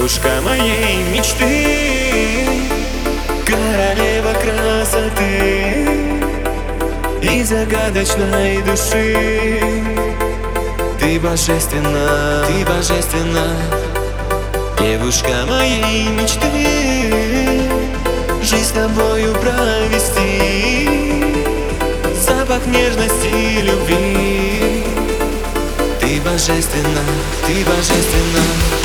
Девушка моей мечты, королева красоты и загадочной души. Ты божественна, ты божественна. Девушка моей мечты, жизнь с тобою провести, запах нежности и любви. Ты божественна, ты божественна.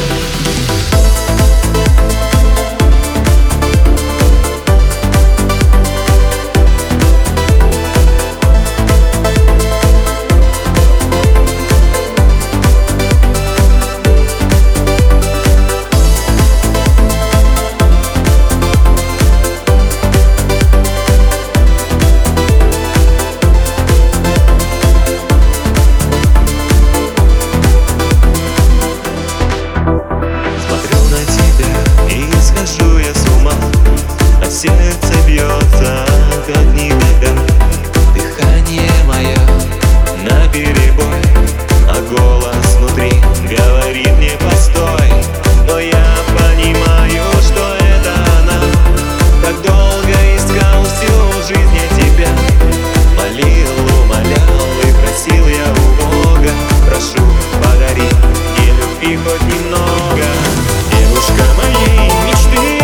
Сердце бьется, как никогда. Дыхание мое наперебой, а голос внутри говорит мне постой. Но я понимаю, что это она. Так долго искал всю жизнь я тебя. Молил, умолял и просил я у Бога. Прошу, подари мне любви хоть немного. Девушка моей мечты,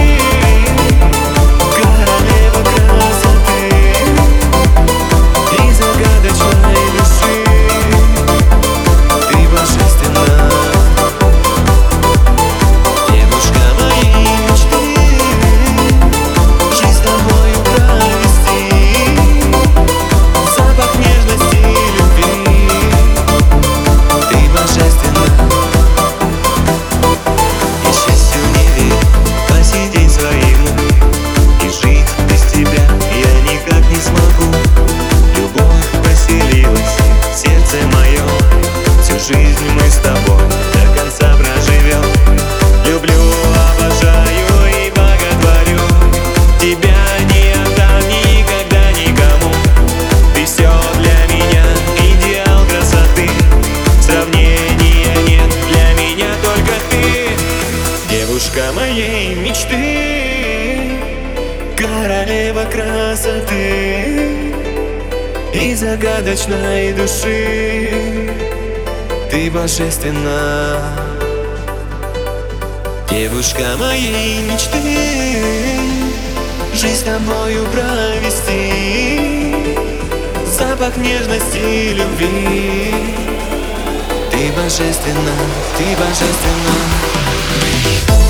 жизнь мы с тобой до конца проживем. Люблю, обожаю и боготворю. Тебя не отдам никогда никому. Ты все для меня, идеал красоты. Сравнения нет, для меня только ты. Девушка моей мечты, королева красоты и загадочной души. Ты божественна. Девушка моей мечты, жизнь с тобою провести, запах нежности и любви. Ты божественна, ты божественна.